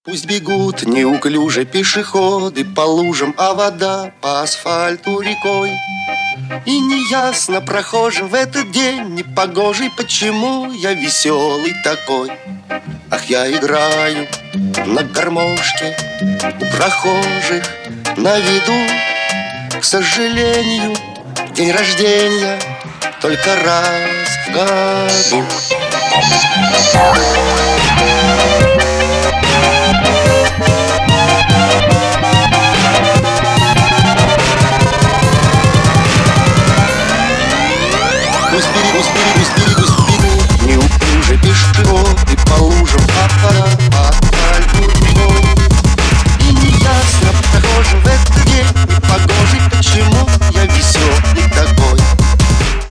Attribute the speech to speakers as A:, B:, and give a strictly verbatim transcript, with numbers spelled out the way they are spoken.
A: Пусть бегут неуклюже пешеходы по лужам, а вода по асфальту рекой. И неясно прохожим в этот день непогожий, почему я веселый такой. Ах, я играю на гармошке у прохожих на виду. К сожалению, день рождения только раз в году.